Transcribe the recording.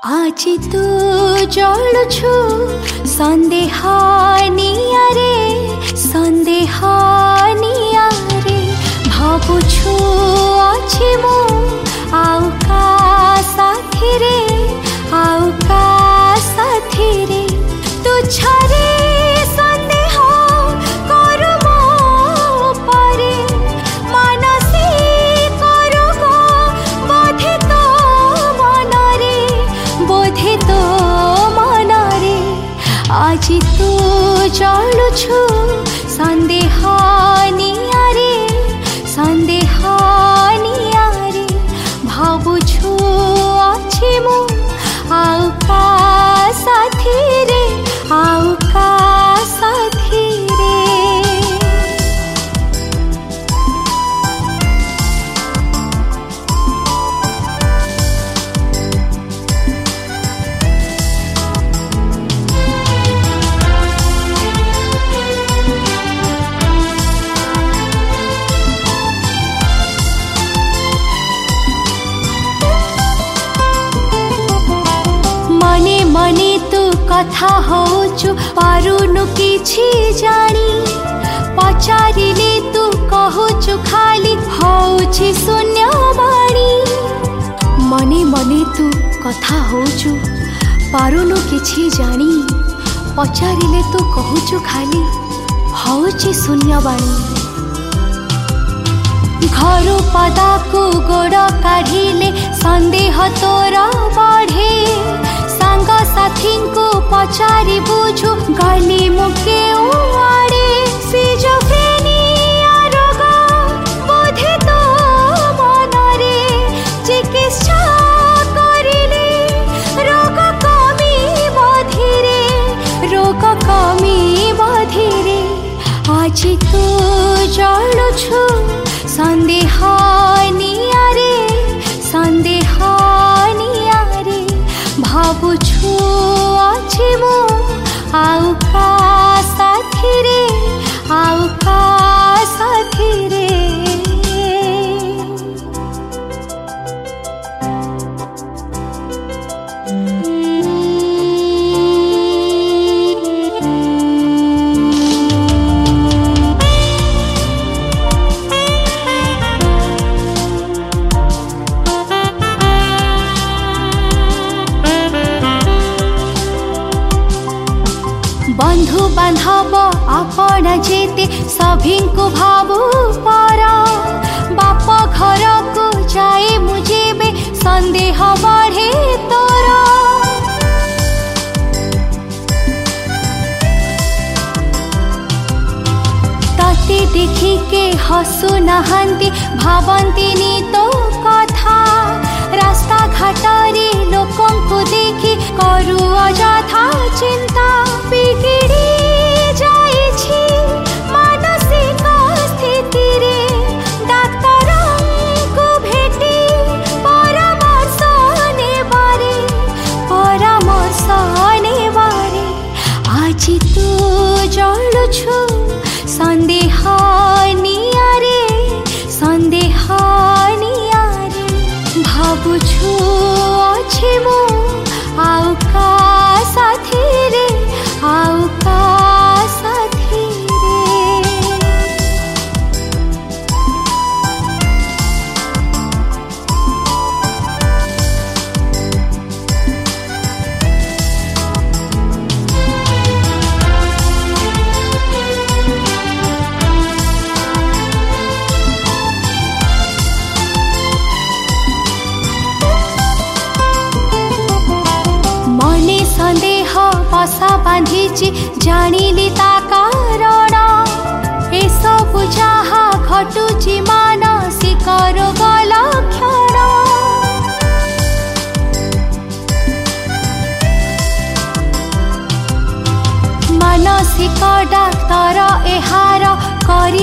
आज तू जलुछु सन्देहानियारे सन्देहानियारे भाबुछु अछि मु आउ का साथी रे आउ का साथी रे तू छरे सन्देह करू मो परे मानसी करू गो बोधे तो मनरे बोधे तो मनरे आज तू जलुछु सन्देहानियारे सन्देहानियारे भाबुछु अछि मु आउ का साथी रे आउ का साथी रे। मने मने तू कथा होचु पारुनु किछि जानी पचारिले तू कहूचु खाली होछि शून्यवाणी मने मने तू कथा होचु पारुनु किछि जानी पचारिले तू कहूचु खाली होछि शून्यवाणी घरु पदाकु गोड़ काढ़िले संदेह तोर बढ़े सांग साथी को पचारि बुझु गली मुके आड़े सिजोफ्रेनिया रोग बोधे तो मनरे चिकित्सा करिले रोग कमी बधिरे रोग कमी बधिरे आज तू जलुछु सन्देहानियारे सन्देहानियारे भाबुछु अछि मु आउ का साथी रे आउ का साथी रे। बंधु बांधव आपण जेते सभी को भावु पर बाप घर को जाए मुझे संदेह बढ़े तोर तते देखी के हसु नहांती भावंती नी तो कथा रास्ता घाटरे लोकों को देखी करू अजथा चिंता बिगड़ी जाइछि मानसिक स्थिति रे डाक्तर को भेटी परामर्श नेबारे आज तू जलुछु सन्देहानियारे सन्देहानियारे भाबुछु अछि मु आउ का साथी रे आउ का साथी रे। संदेह बसा बांधिची जानिली ता कारण ए सब जहा घटुची मानसिक रोग लक्षण मानसिक डाक्तर एहार करी